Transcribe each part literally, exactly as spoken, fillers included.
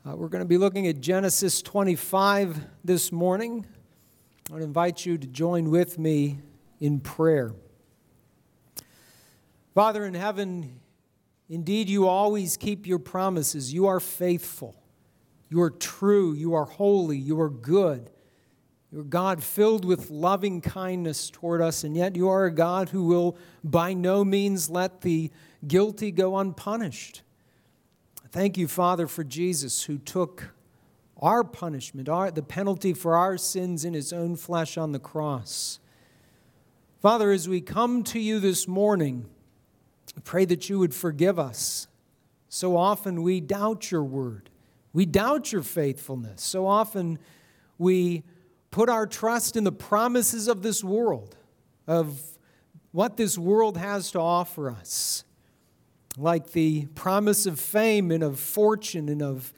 Uh, we're going to be looking at Genesis twenty-five this morning. I want to invite you to join with me in prayer. Father in heaven, indeed you always keep your promises. You are faithful. You are true. You are holy. You are good. You're God filled with loving kindness toward us, and yet you are a God who will by no means let the guilty go unpunished. Thank you, Father, for Jesus, who took our punishment, our, the penalty for our sins in his own flesh on the cross. Father, as we come to you this morning, I pray that you would forgive us. So often we doubt your word. We doubt your faithfulness. So often we put our trust in the promises of this world, of what this world has to offer us. Like the promise of fame and of fortune and of,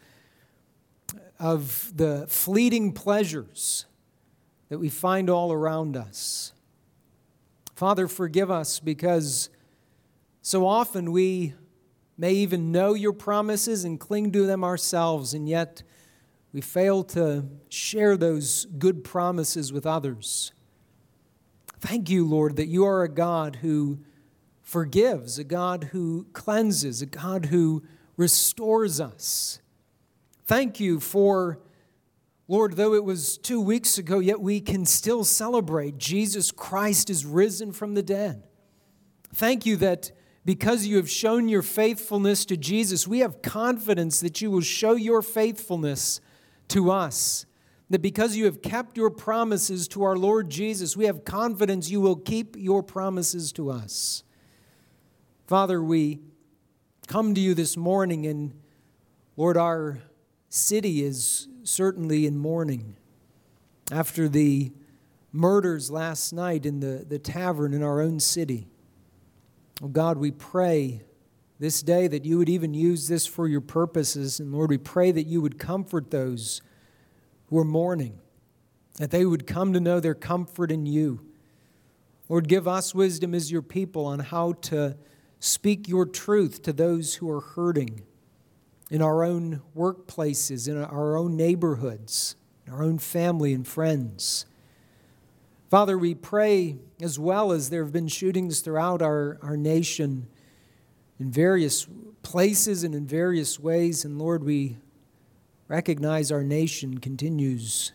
of the fleeting pleasures that we find all around us. Father, forgive us because so often we may even know your promises and cling to them ourselves, and yet we fail to share those good promises with others. Thank you, Lord, that you are a God who forgives, a God who cleanses, a God who restores us. Thank you for, Lord, though it was two weeks ago, yet we can still celebrate Jesus Christ is risen from the dead. Thank you that because you have shown your faithfulness to Jesus, we have confidence that you will show your faithfulness to us. That because you have kept your promises to our Lord Jesus, we have confidence you will keep your promises to us. Father, we come to you this morning, and Lord, our city is certainly in mourning after the murders last night in the, the tavern in our own city. Oh God, we pray this day that you would even use this for your purposes, and Lord, we pray that you would comfort those who are mourning, that they would come to know their comfort in you. Lord, give us wisdom as your people on how to speak your truth to those who are hurting in our own workplaces, in our own neighborhoods, in our own family and friends. Father, we pray as well as there have been shootings throughout our, our nation in various places and in various ways. And Lord, we recognize our nation continues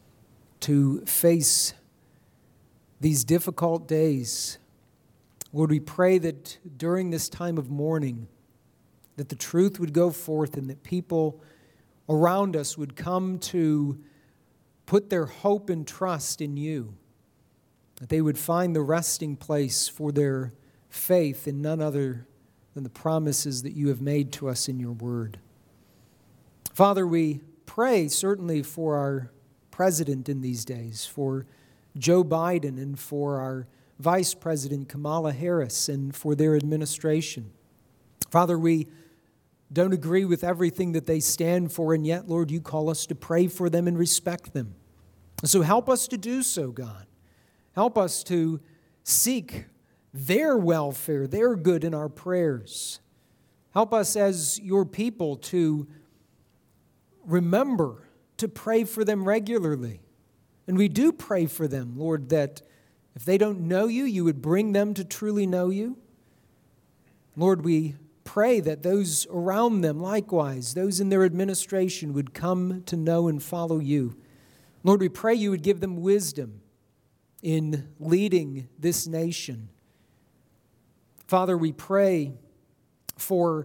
to face these difficult days. Lord, we pray that during this time of mourning, that the truth would go forth and that people around us would come to put their hope and trust in you, that they would find the resting place for their faith in none other than the promises that you have made to us in your word. Father, we pray certainly for our president in these days, for Joe Biden and for our Vice President Kamala Harris and for their administration. Father, we don't agree with everything that they stand for, and yet, Lord, you call us to pray for them and respect them. So help us to do so, God. Help us to seek their welfare, their good in our prayers. Help us as your people to remember to pray for them regularly. And we do pray for them, Lord, that if they don't know you, you would bring them to truly know you. Lord, we pray that those around them, likewise, those in their administration, would come to know and follow you. Lord, we pray you would give them wisdom in leading this nation. Father, we pray for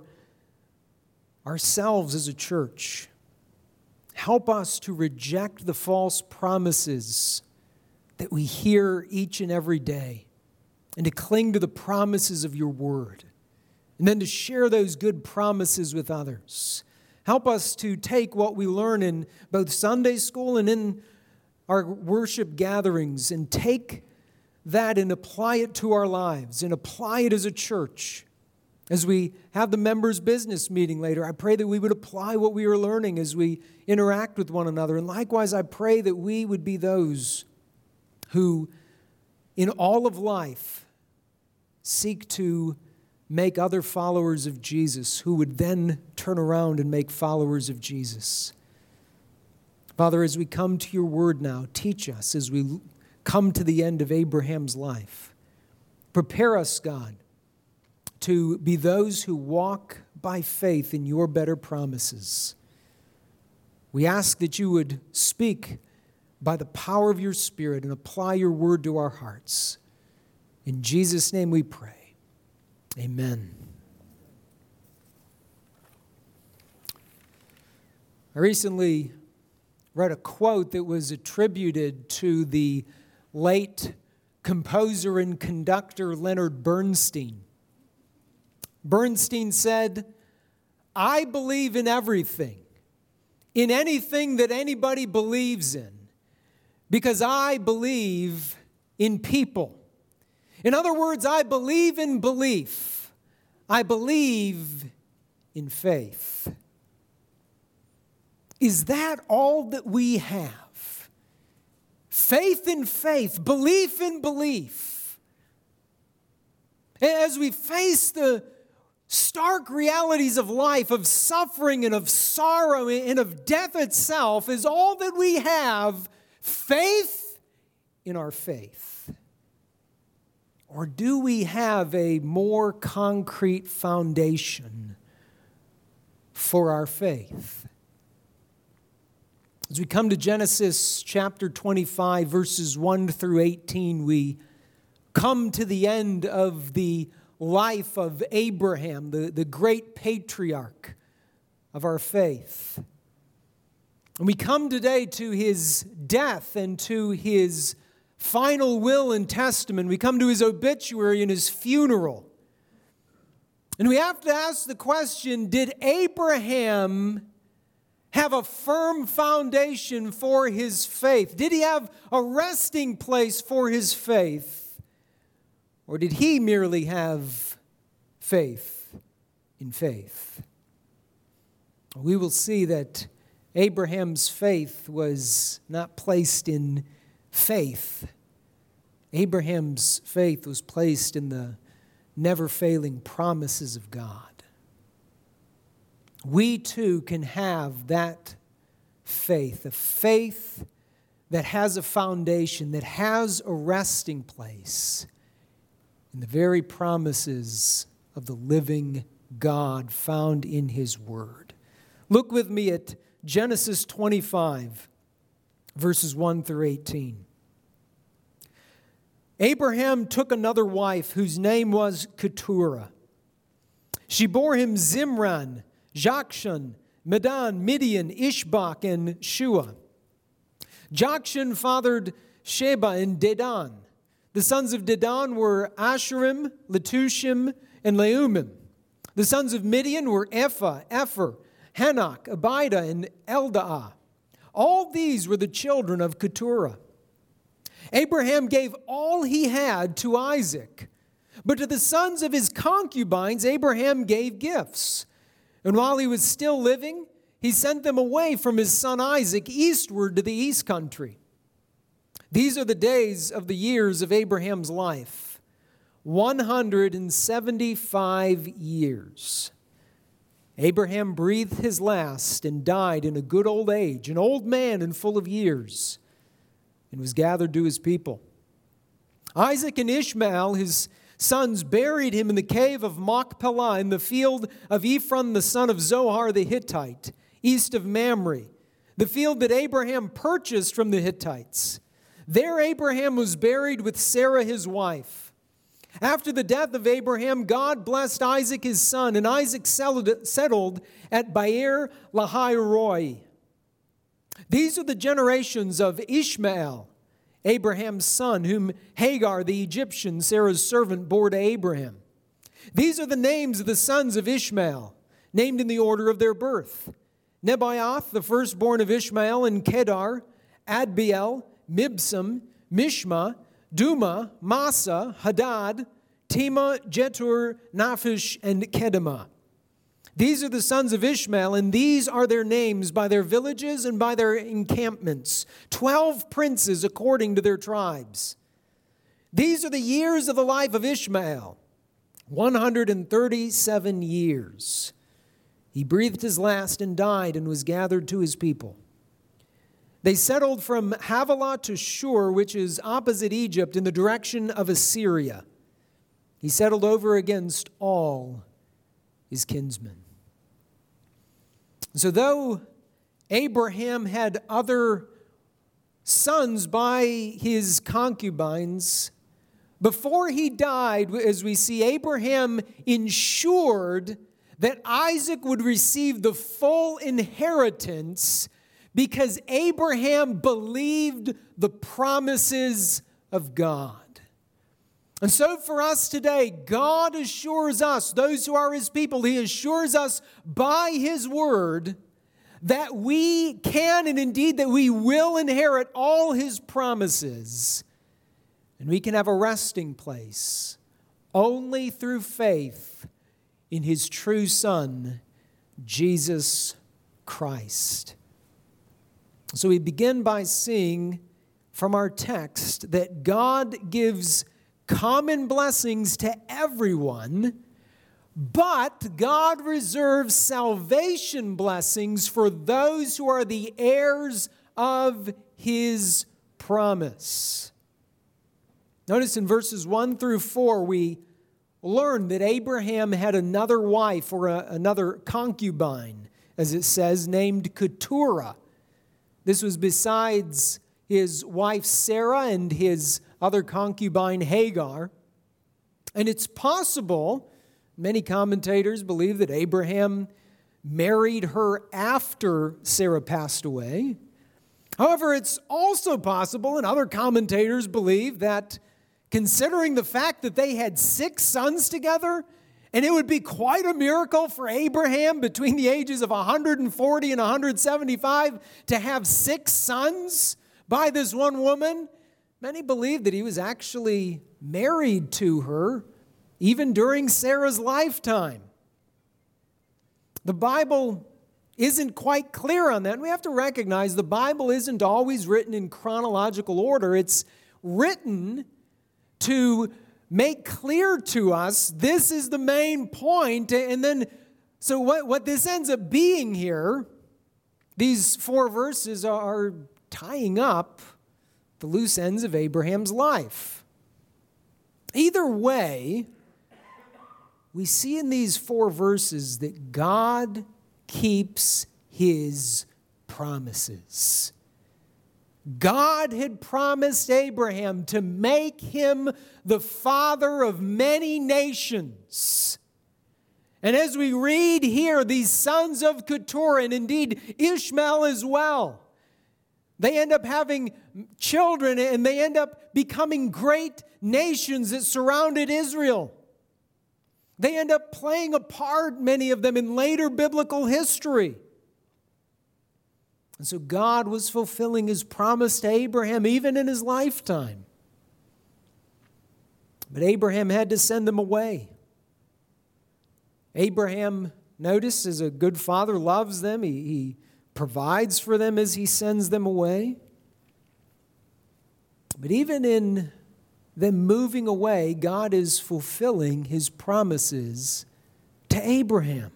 ourselves as a church. Help us to reject the false promises that we hear each and every day, and to cling to the promises of your word, and then to share those good promises with others. Help us to take what we learn in both Sunday school and in our worship gatherings and take that and apply it to our lives and apply it as a church. As we have the members' business meeting later, I pray that we would apply what we are learning as we interact with one another. And likewise, I pray that we would be those who, in all of life, seek to make other followers of Jesus who would then turn around and make followers of Jesus. Father, as we come to your word now, teach us as we come to the end of Abraham's life. Prepare us, God, to be those who walk by faith in your better promises. We ask that you would speak by the power of your Spirit and apply your word to our hearts. In Jesus' name we pray. Amen. I recently read a quote that was attributed to the late composer and conductor Leonard Bernstein. Bernstein said, "I believe in everything, in anything that anybody believes in, because I believe in people. In other words, I believe in belief. I believe in faith." Is that all that we have? Faith in faith, belief in belief. As we face the stark realities of life, of suffering and of sorrow and of death itself, is all that we have faith in our faith? Or do we have a more concrete foundation for our faith? As we come to Genesis chapter twenty-five, verses one through eighteen, we come to the end of the life of Abraham, the, the great patriarch of our faith. And we come today to his death and to his final will and testament. We come to his obituary and his funeral. And we have to ask the question, did Abraham have a firm foundation for his faith? Did he have a resting place for his faith? Or did he merely have faith in faith? We will see that Abraham's faith was not placed in faith. Abraham's faith was placed in the never-failing promises of God. We too can have that faith, a faith that has a foundation, that has a resting place in the very promises of the living God found in His Word. Look with me at Genesis twenty-five, verses one through eighteen. Abraham took another wife whose name was Keturah. She bore him Zimran, Jokshan, Medan, Midian, Ishbak, and Shua. Jokshan fathered Sheba and Dedan. The sons of Dedan were Asherim, Letushim, and Leumim. The sons of Midian were Ephah, Epher, Hanok, Abida, and Eldaah. All these were the children of Keturah. Abraham gave all he had to Isaac, but to the sons of his concubines Abraham gave gifts. And while he was still living, he sent them away from his son Isaac eastward to the east country. These are the days of the years of Abraham's life, one hundred seventy-five years. Abraham breathed his last and died in a good old age, an old man and full of years, and was gathered to his people. Isaac and Ishmael, his sons, buried him in the cave of Machpelah in the field of Ephron the son of Zohar the Hittite, east of Mamre, the field that Abraham purchased from the Hittites. There Abraham was buried with Sarah his wife. After the death of Abraham, God blessed Isaac his son, and Isaac settled at Beer Lahai Roi. These are the generations of Ishmael, Abraham's son, whom Hagar the Egyptian, Sarah's servant, bore to Abraham. These are the names of the sons of Ishmael, named in the order of their birth: Nebaioth, the firstborn of Ishmael, and Kedar, Adbeel, Mibsam, Mishma, Duma, Massa, Hadad, Tema, Jetur, Naphish, and Kedemah. These are the sons of Ishmael, and these are their names by their villages and by their encampments, twelve princes according to their tribes. These are the years of the life of Ishmael, one hundred thirty-seven years. He breathed his last and died and was gathered to his people. They settled from Havilah to Shur, which is opposite Egypt, in the direction of Assyria. He settled over against all his kinsmen. So though Abraham had other sons by his concubines, before he died, as we see, Abraham ensured that Isaac would receive the full inheritance because Abraham believed the promises of God. And so for us today, God assures us, those who are his people, he assures us by his word that we can and indeed that we will inherit all his promises. And we can have a resting place only through faith in his true Son, Jesus Christ. So we begin by seeing from our text that God gives common blessings to everyone, but God reserves salvation blessings for those who are the heirs of his promise. Notice in verses one through four, we learn that Abraham had another wife or a, another concubine, as it says, named Keturah. This was besides his wife Sarah and his other concubine Hagar. And it's possible, many commentators believe that Abraham married her after Sarah passed away. However, it's also possible, and other commentators believe, that considering the fact that they had six sons together, and it would be quite a miracle for Abraham between the ages of one hundred forty and one hundred seventy-five to have six sons by this one woman, many believe that he was actually married to her even during Sarah's lifetime. The Bible isn't quite clear on that. And we have to recognize the Bible isn't always written in chronological order. It's written to make clear to us this is the main point. And then, so what, what this ends up being here, these four verses are tying up the loose ends of Abraham's life. Either way, we see in these four verses that God keeps his promises. God had promised Abraham to make him the father of many nations. And as we read here, these sons of Keturah, and indeed Ishmael as well, they end up having children and they end up becoming great nations that surrounded Israel. They end up playing a part, many of them, in later biblical history. And so God was fulfilling his promise to Abraham even in his lifetime. But Abraham had to send them away. Abraham, notice, as a good father, loves them. He, he provides for them as he sends them away. But even in them moving away, God is fulfilling his promises to Abraham.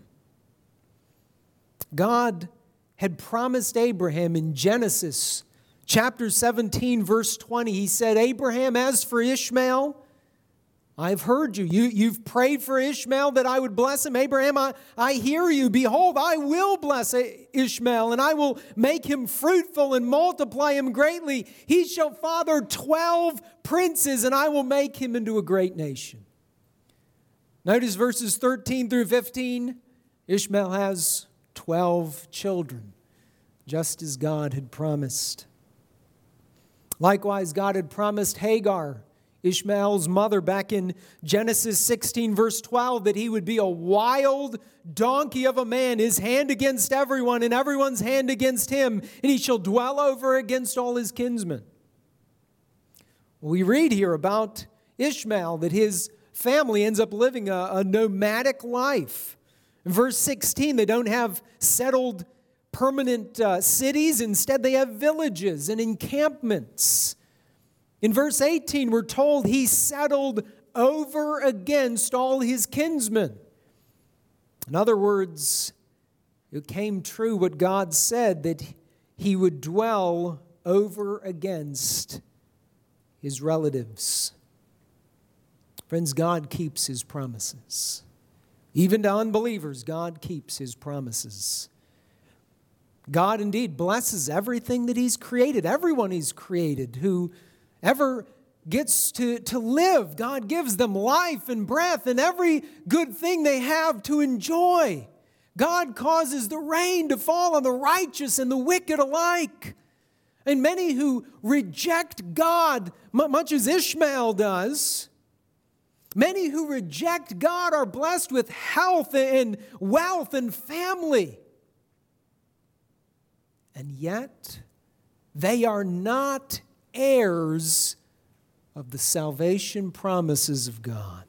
God had promised Abraham in Genesis chapter seventeen, verse twenty. He said, Abraham, as for Ishmael, I've heard you. you. You've prayed for Ishmael that I would bless him. Abraham, I, I hear you. Behold, I will bless Ishmael, and I will make him fruitful and multiply him greatly. He shall father twelve princes, and I will make him into a great nation. Notice verses thirteen through fifteen. Ishmael has twelve children, just as God had promised. Likewise, God had promised Hagar, Ishmael's mother, back in Genesis sixteen, verse twelve, that he would be a wild donkey of a man, his hand against everyone and everyone's hand against him, and he shall dwell over against all his kinsmen. We read here about Ishmael that his family ends up living a, a nomadic life. In verse sixteen, they don't have settled permanent uh, cities. Instead, they have villages and encampments. In verse eighteen, we're told he settled over against all his kinsmen. In other words, it came true what God said, that he would dwell over against his relatives. Friends, God keeps his promises. Even to unbelievers, God keeps his promises. God indeed blesses everything that he's created, everyone he's created who ever gets to, to live. God gives them life and breath and every good thing they have to enjoy. God causes the rain to fall on the righteous and the wicked alike. And many who reject God, much as Ishmael does, many who reject God are blessed with health and wealth and family. And yet, they are not heirs of the salvation promises of God.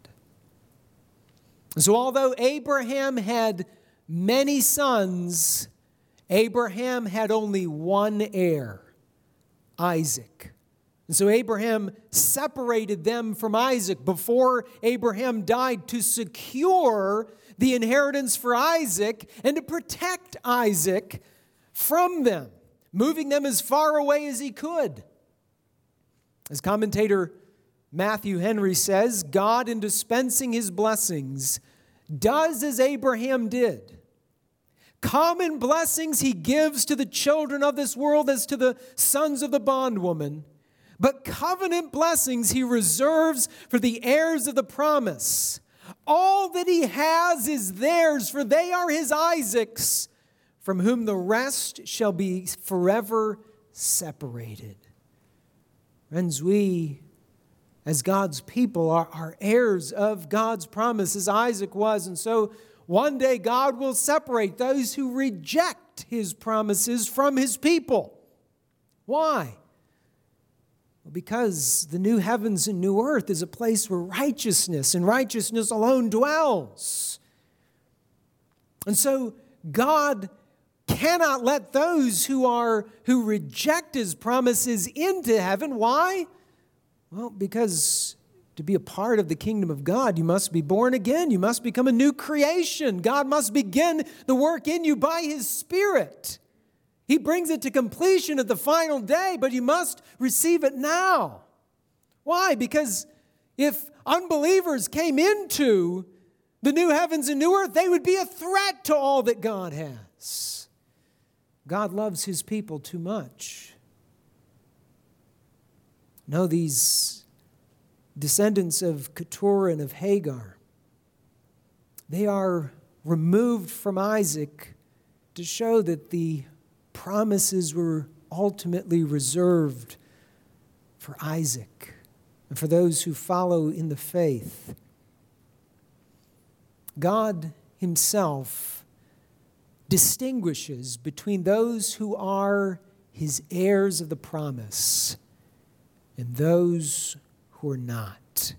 So although Abraham had many sons, Abraham had only one heir, Isaac. And so Abraham separated them from Isaac before Abraham died to secure the inheritance for Isaac and to protect Isaac from them, moving them as far away as he could. As commentator Matthew Henry says, God, in dispensing his blessings, does as Abraham did. Common blessings he gives to the children of this world as to the sons of the bondwoman, but covenant blessings he reserves for the heirs of the promise. All that he has is theirs, for they are his Isaac's, from whom the rest shall be forever separated. Friends, we, as God's people, are, are heirs of God's promise, as Isaac was. And so one day God will separate those who reject his promises from his people. Why? Well, because the new heavens and new earth is a place where righteousness and righteousness alone dwells. And so God cannot let those who are who reject his promises into heaven. Why? Well, because to be a part of the kingdom of God, you must be born again. You must become a new creation. God must begin the work in you by his Spirit. He brings it to completion at the final day, but you must receive it now. Why? Because if unbelievers came into the new heavens and new earth, they would be a threat to all that God has. God loves his people too much. No, these descendants of Keturah and of Hagar, they are removed from Isaac to show that the promises were ultimately reserved for Isaac and for those who follow in the faith. God himself distinguishes between those who are his heirs of the promise and those who are not.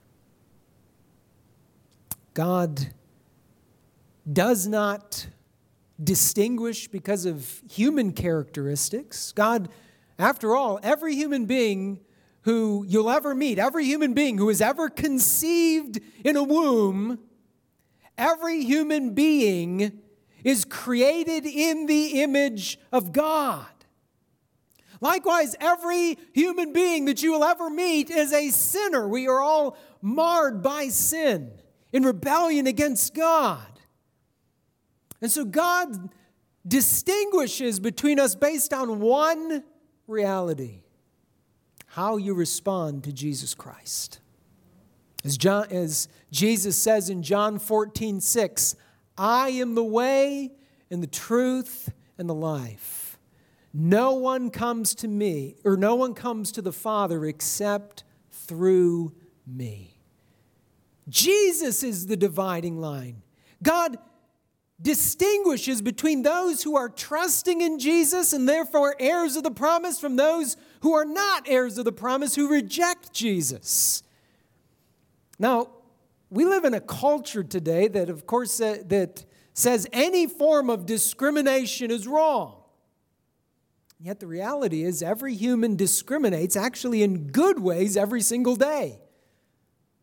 God does not distinguish because of human characteristics. God, after all, every human being who you'll ever meet, every human being who is ever conceived in a womb, every human being is created in the image of God. Likewise, every human being that you will ever meet is a sinner. We are all marred by sin, in rebellion against God. And so God distinguishes between us based on one reality: how you respond to Jesus Christ. As, John, as Jesus says in John fourteen six, I am the way and the truth and the life. No one comes to me, or no one comes to the Father except through me. Jesus is the dividing line. God distinguishes between those who are trusting in Jesus and therefore heirs of the promise from those who are not heirs of the promise, who reject Jesus. Now, we live in a culture today that, of course, uh, that says any form of discrimination is wrong. Yet the reality is every human discriminates, actually in good ways, every single day.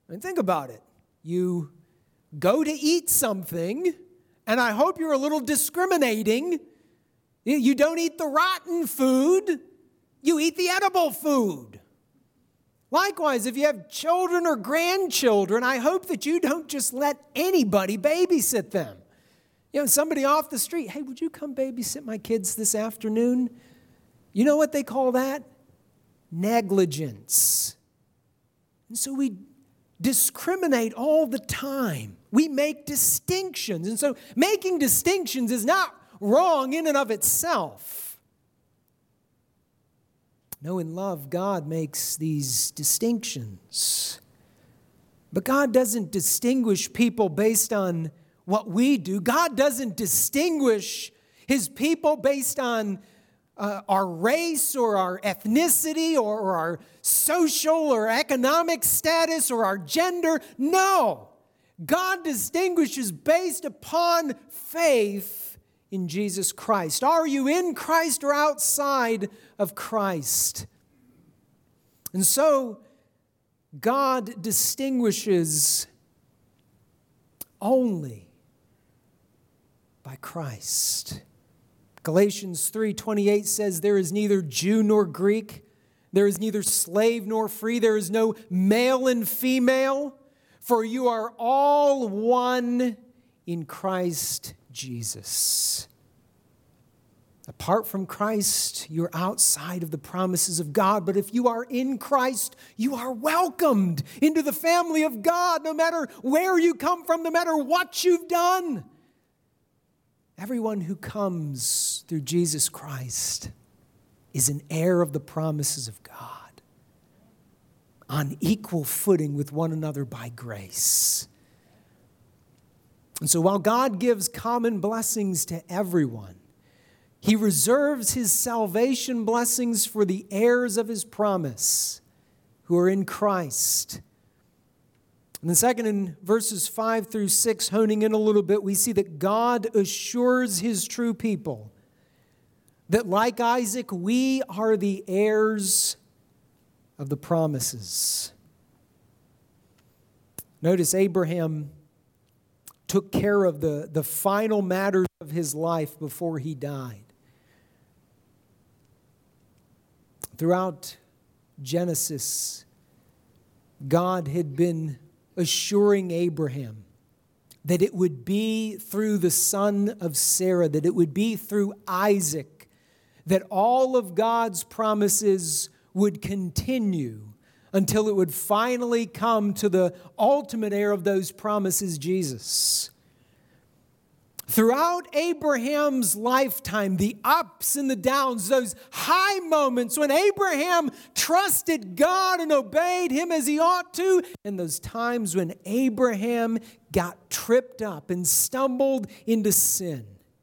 I mean, think about it. You go to eat something, and I hope you're a little discriminating. You don't eat the rotten food. You eat the edible food. Likewise, if you have children or grandchildren, I hope that you don't just let anybody babysit them. You know, somebody off the street, hey, would you come babysit my kids this afternoon? You know what they call that? Negligence. And so we discriminate all the time. We make distinctions. And so making distinctions is not wrong in and of itself. No, in love, God makes these distinctions. But God doesn't distinguish people based on what we do. God doesn't distinguish His people based on uh, our race or our ethnicity or, or our social or economic status or our gender. No. God distinguishes based upon faith in Jesus Christ. Are you in Christ or outside of Christ? And so, God distinguishes only by Christ. Galatians three twenty-eight says, there is neither Jew nor Greek, there is neither slave nor free, there is no male and female, for you are all one in Christ Jesus. Apart from Christ, you're outside of the promises of God. But if you are in Christ, you are welcomed into the family of God, no matter where you come from, no matter what you've done. Everyone who comes through Jesus Christ is an heir of the promises of God, on equal footing with one another by grace. And so while God gives common blessings to everyone, He reserves His salvation blessings for the heirs of His promise, who are in Christ. And then second, in verses five through six, honing in a little bit, we see that God assures His true people that, like Isaac, we are the heirs of the promises. Notice Abraham took care of the, the final matters of his life before he died. Throughout Genesis, God had been assuring Abraham that it would be through the son of Sarah, that it would be through Isaac, that all of God's promises would continue until it would finally come to the ultimate heir of those promises, Jesus. Throughout Abraham's lifetime, the ups and the downs, those high moments when Abraham trusted God and obeyed Him as he ought to, and those times when Abraham got tripped up and stumbled into sin.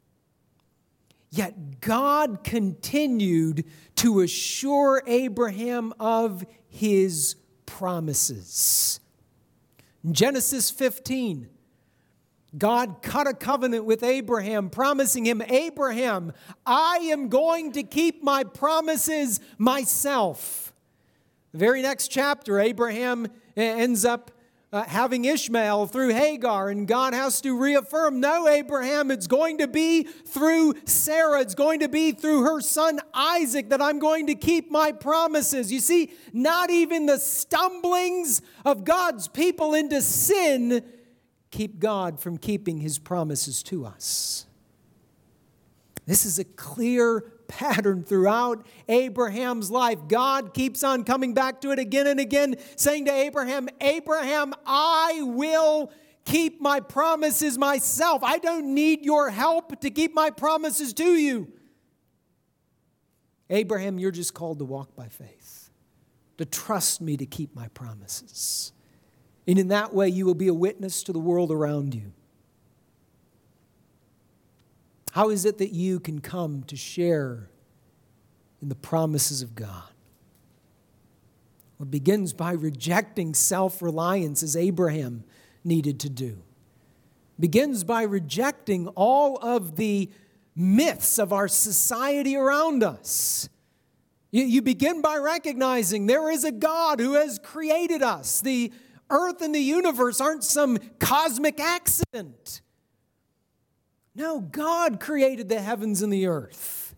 Yet God continued to assure Abraham of His promises. In Genesis fifteen, God cut a covenant with Abraham, promising him, Abraham, I am going to keep my promises myself. The very next chapter, Abraham ends up uh, having Ishmael through Hagar, and God has to reaffirm, no, Abraham, it's going to be through Sarah, it's going to be through her son Isaac that I'm going to keep my promises. You see, not even the stumblings of God's people into sin keep God from keeping His promises to us. This is a clear pattern throughout Abraham's life. God keeps on coming back to it again and again, saying to Abraham, Abraham, I will keep my promises myself. I don't need your help to keep my promises to you. Abraham, you're just called to walk by faith, to trust me to keep my promises. And in that way, you will be a witness to the world around you. How is it that you can come to share in the promises of God? Well, it begins by rejecting self-reliance as Abraham needed to do. It begins by rejecting all of the myths of our society around us. You, you begin by recognizing there is a God who has created us. The earth and the universe aren't some cosmic accident. No, God created the heavens and the earth.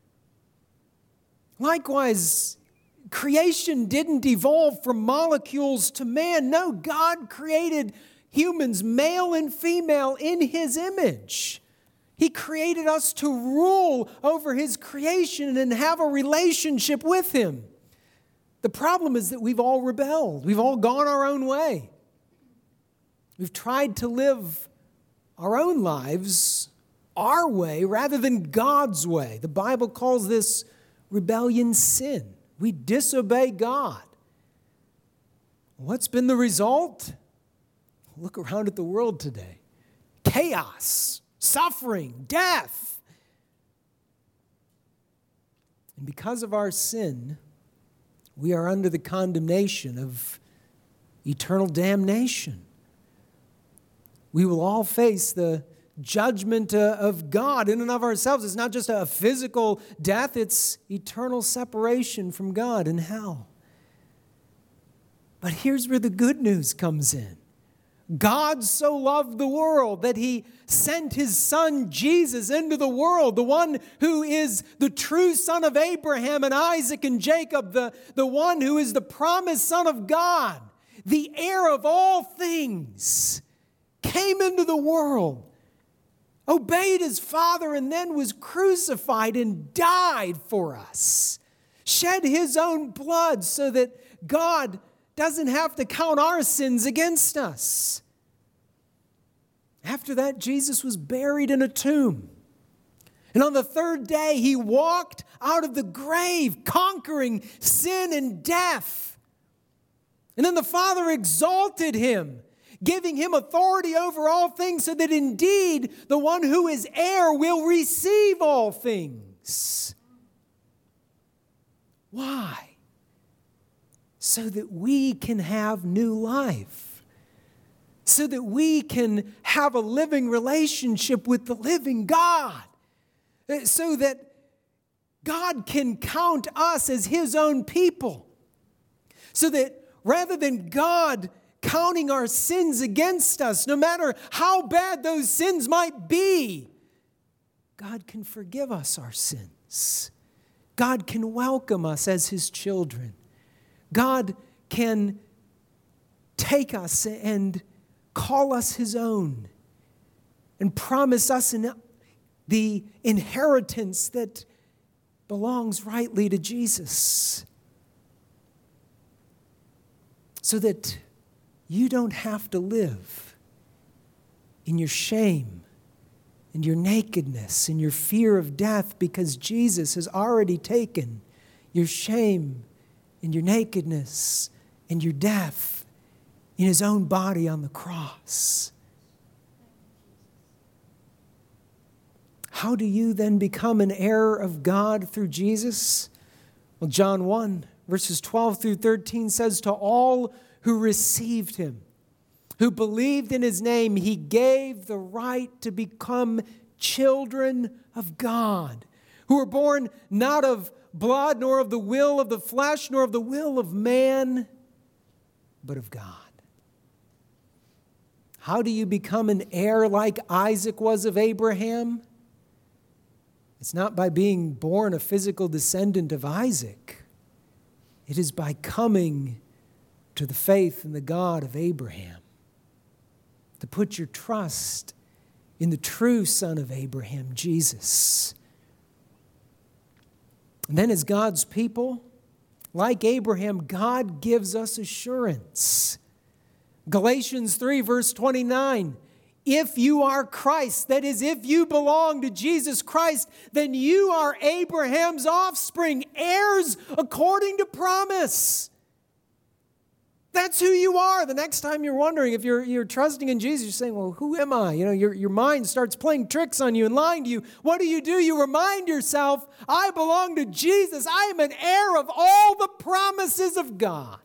Likewise, creation didn't evolve from molecules to man. No, God created humans, male and female, in His image. He created us to rule over His creation and have a relationship with Him. The problem is that we've all rebelled. We've all gone our own way. We've tried to live our own lives our way rather than God's way. The Bible calls this rebellion sin. We disobey God. What's been the result? Look around at the world today. Chaos, suffering, death. And because of our sin, we are under the condemnation of eternal damnation. We will all face the judgment uh, of God in and of ourselves. It's not just a physical death, it's eternal separation from God in hell. But here's where the good news comes in. God so loved the world that He sent His Son Jesus into the world, the one who is the true son of Abraham and Isaac and Jacob, the, the one who is the promised Son of God, the heir of all things, came into the world, obeyed His Father, and then was crucified and died for us, shed His own blood so that God doesn't have to count our sins against us. After that, Jesus was buried in a tomb. And on the third day, He walked out of the grave, conquering sin and death. And then the Father exalted Him, giving Him authority over all things, so that indeed the one who is heir will receive all things. Why? So that we can have new life. So that we can have a living relationship with the living God. So that God can count us as His own people. So that rather than God counting our sins against us, no matter how bad those sins might be, God can forgive us our sins. God can welcome us as His children. God can take us and call us His own and promise us in the inheritance that belongs rightly to Jesus, so that you don't have to live in your shame and your nakedness and your fear of death, because Jesus has already taken your shame and your nakedness and your death in His own body on the cross. How do you then become an heir of God through Jesus? Well, John one, verses twelve through thirteen says, to all who received Him, who believed in His name, He gave the right to become children of God, who were born not of blood, nor of the will of the flesh, nor of the will of man, but of God. How do you become an heir like Isaac was of Abraham? It's not by being born a physical descendant of Isaac. It is by coming to the faith in the God of Abraham, to put your trust in the true Son of Abraham, Jesus. And then as God's people, like Abraham, God gives us assurance. Galatians three, verse twenty-nine, if you are Christ, that is, if you belong to Jesus Christ, then you are Abraham's offspring, heirs according to promise. That's who you are. The next time you're wondering, if you're, you're trusting in Jesus, you're saying, well, who am I? You know, your, your mind starts playing tricks on you and lying to you. What do you do? You remind yourself, I belong to Jesus. I am an heir of all the promises of God.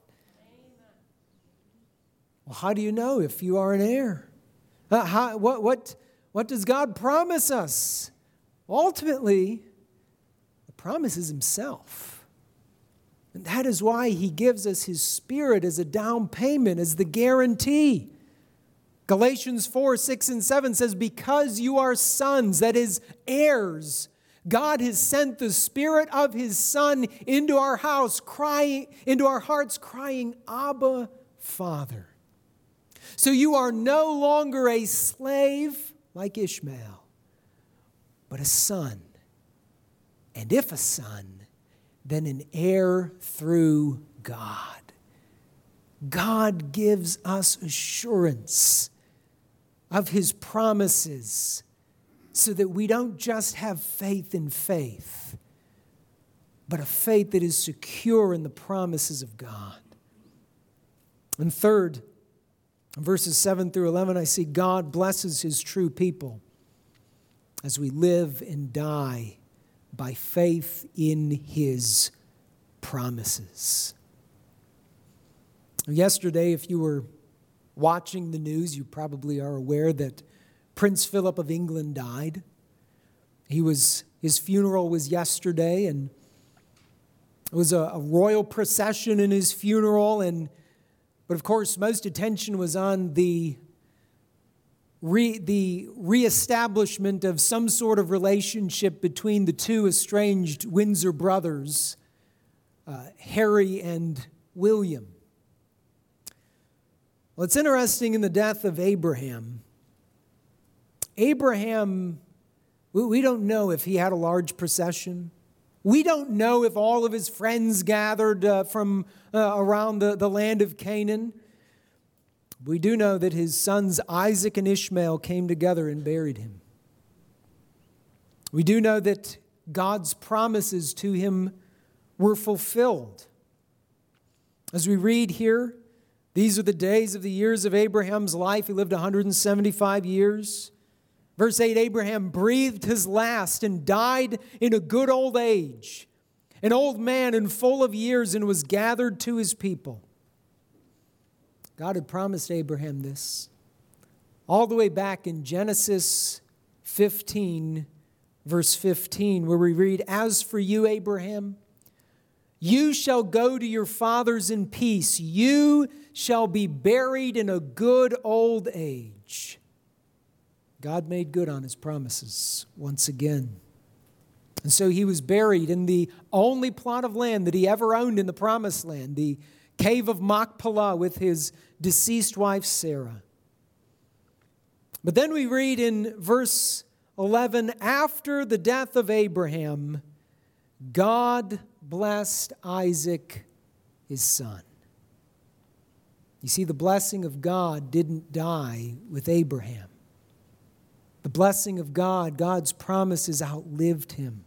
Well, how do you know if you are an heir? Uh, how, what, what, what does God promise us? Ultimately, the promise is Himself. And that is why he gives us his Spirit as a down payment, as the guarantee. Galatians four, six, and seven says, because you are sons, that is, heirs, God has sent the Spirit of his Son into our house, crying, into our hearts, crying, Abba, Father. So you are no longer a slave like Ishmael, but a son. And if a son, then an heir through God. God gives us assurance of his promises so that we don't just have faith in faith, but a faith that is secure in the promises of God. And third, verses seven through eleven, I see God blesses his true people as we live and die by faith in his promises. Yesterday, if you were watching the news, you probably are aware that Prince Philip of England died. He was, his funeral was yesterday, and it was a, a royal procession in his funeral, and but of course, most attention was on the Re, the reestablishment of some sort of relationship between the two estranged Windsor brothers, uh, Harry and William. Well, it's interesting in the death of Abraham. Abraham, we, we don't know if he had a large procession. We don't know if all of his friends gathered uh, from uh, around the, the land of Canaan. We do know that his sons Isaac and Ishmael came together and buried him. We do know that God's promises to him were fulfilled. As we read here, these are the days of the years of Abraham's life. He lived one hundred seventy-five years. Verse eight, Abraham breathed his last and died in a good old age, an old man and full of years, and was gathered to his people. God had promised Abraham this all the way back in Genesis fifteen, verse fifteen, where we read, as for you, Abraham, you shall go to your fathers in peace. You shall be buried in a good old age. God made good on his promises once again. And so he was buried in the only plot of land that he ever owned in the promised land, the cave of Machpelah with his deceased wife Sarah. But then we read in verse eleven, after the death of Abraham, God blessed Isaac, his son. You see, the blessing of God didn't die with Abraham. The blessing of God, God's promises outlived him.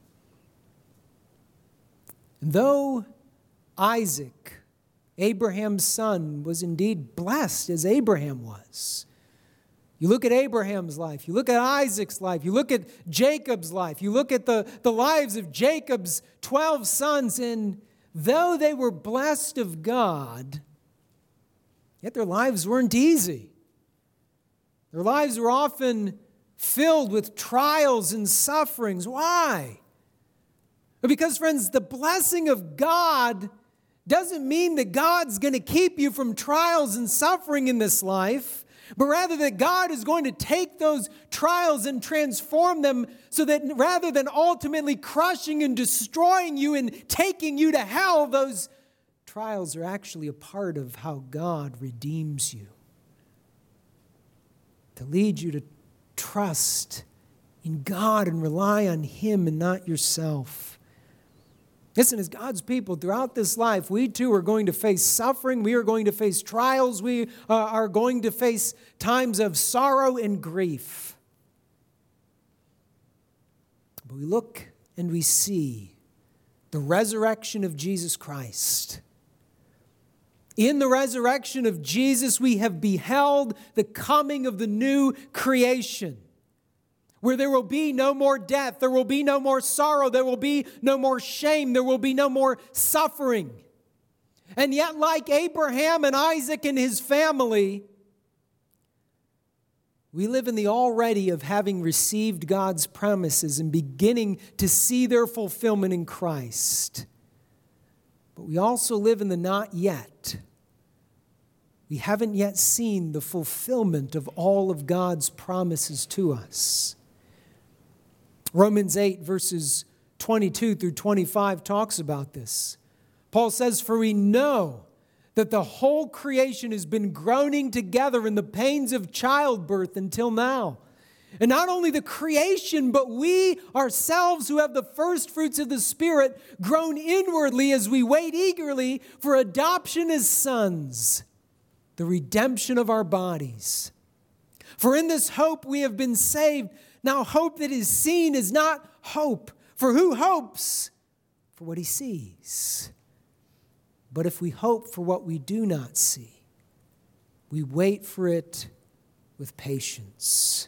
And though Isaac, Abraham's son, was indeed blessed as Abraham was, you look at Abraham's life, you look at Isaac's life, you look at Jacob's life, you look at the, the lives of Jacob's twelve sons, and though they were blessed of God, yet their lives weren't easy. Their lives were often filled with trials and sufferings. Why? Because, friends, the blessing of God doesn't mean that God's going to keep you from trials and suffering in this life, but rather that God is going to take those trials and transform them so that rather than ultimately crushing and destroying you and taking you to hell, those trials are actually a part of how God redeems you, to lead you to trust in God and rely on him and not yourself. Listen, as God's people throughout this life, we too are going to face suffering. We are going to face trials. We uh, are going to face times of sorrow and grief. But we look and we see the resurrection of Jesus Christ. In the resurrection of Jesus, we have beheld the coming of the new creation, where there will be no more death, there will be no more sorrow, there will be no more shame, there will be no more suffering. And yet, like Abraham and Isaac and his family, we live in the already of having received God's promises and beginning to see their fulfillment in Christ. but we also live in the not yet. We haven't yet seen the fulfillment of all of God's promises to us. Romans eight, verses twenty-two through twenty-five talks about this. Paul says, "For we know that the whole creation has been groaning together in the pains of childbirth until now. And not only the creation, but we ourselves who have the first fruits of the Spirit groan inwardly as we wait eagerly for adoption as sons, the redemption of our bodies. For in this hope we have been saved. Now hope that is seen is not hope. For who hopes for what he sees? But if we hope for what we do not see, we wait for it with patience."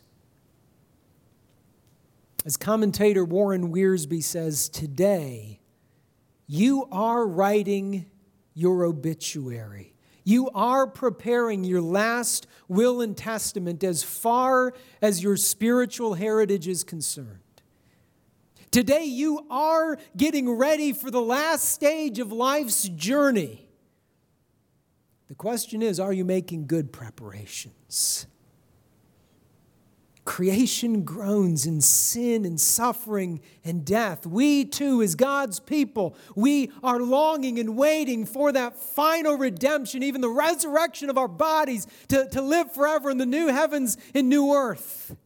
As commentator Warren Wiersbe says, today, you are writing your obituary. You are preparing your last will and testament as far as your spiritual heritage is concerned. Today, you are getting ready for the last stage of life's journey. The question is, are you making good preparations? Creation groans in sin and suffering and death. We too, as God's people, we are longing and waiting for that final redemption, even the resurrection of our bodies to, to live forever in the new heavens and new earth.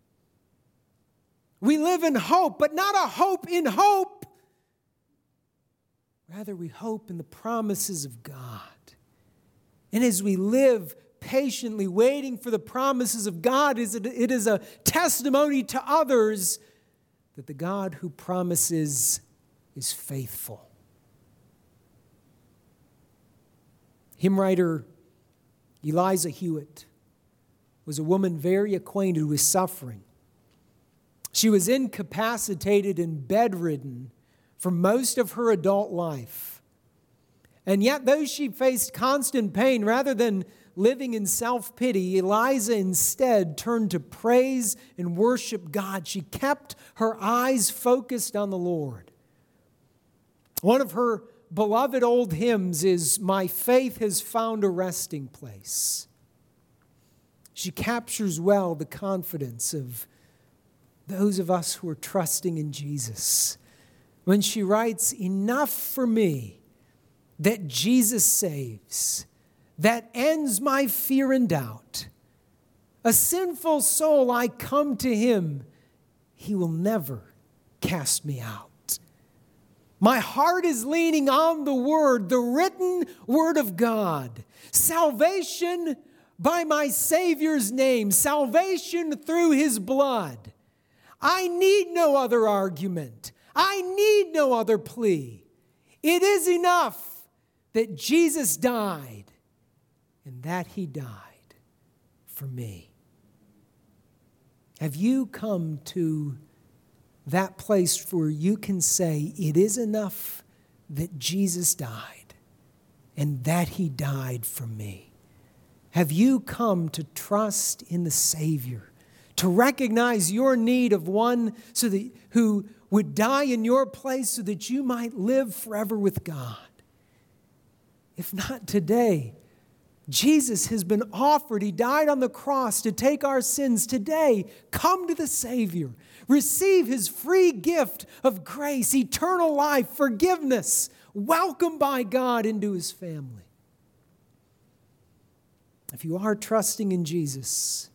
We live in hope, but not a hope in hope. Rather, we hope in the promises of God. And as we live patiently waiting for the promises of God, it is a testimony to others that the God who promises is faithful. Hymn writer Eliza Hewitt was a woman very acquainted with suffering. She was incapacitated and bedridden for most of her adult life. And yet, though she faced constant pain, rather than living in self-pity, Eliza instead turned to praise and worship God. She kept her eyes focused on the Lord. One of her beloved old hymns is, "My Faith Has Found a Resting Place." She captures well the confidence of those of us who are trusting in Jesus when she writes, "Enough for me that Jesus saves, that ends my fear and doubt. A sinful soul, I come to him. He will never cast me out. My heart is leaning on the word, the written word of God. Salvation by my Savior's name, salvation through his blood. I need no other argument. I need no other plea. It is enough that Jesus died, and that he died for me." Have you come to that place where you can say, it is enough that Jesus died and that he died for me? Have you come to trust in the Savior, to recognize your need of one so that who would die in your place so that you might live forever with God? If not today, Jesus has been offered. He died on the cross to take our sins. Today, come to the Savior. Receive his free gift of grace, eternal life, forgiveness, welcome by God into his family. If you are trusting in Jesus,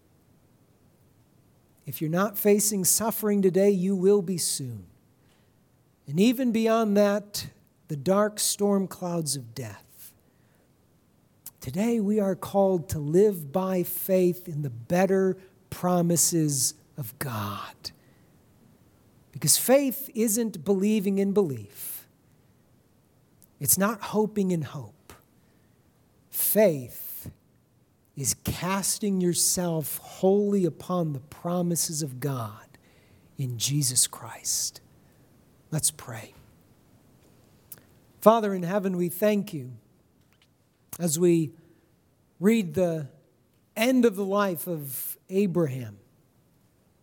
if you're not facing suffering today, you will be soon. And even beyond that, the dark storm clouds of death. Today we are called to live by faith in the better promises of God. Because faith isn't believing in belief. It's not hoping in hope. Faith is casting yourself wholly upon the promises of God in Jesus Christ. Let's pray. Father in heaven, we thank you as we read the end of the life of Abraham.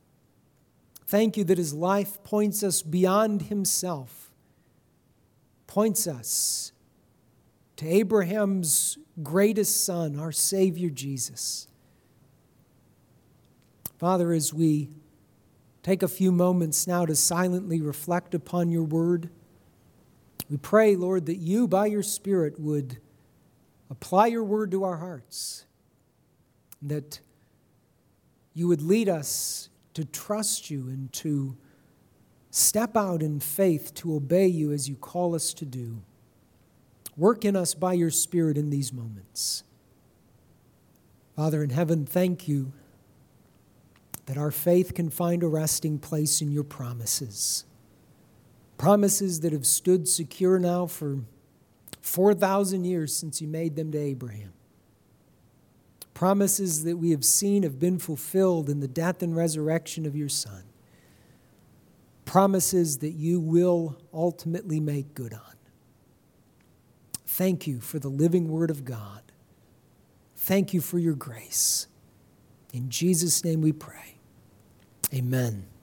Thank you that his life points us beyond himself, points us to Abraham's greatest son, our Savior Jesus. Father, as we take a few moments now to silently reflect upon your word, we pray, Lord, that you, by your Spirit, would apply your word to our hearts, that you would lead us to trust you and to step out in faith to obey you as you call us to do. Work in us by your Spirit in these moments. Father in heaven, thank you that our faith can find a resting place in your promises. Promises that have stood secure now for four thousand years since you made them to Abraham. Promises that we have seen have been fulfilled in the death and resurrection of your Son. Promises that you will ultimately make good on. Thank you for the living word of God. Thank you for your grace. In Jesus' name we pray. Amen.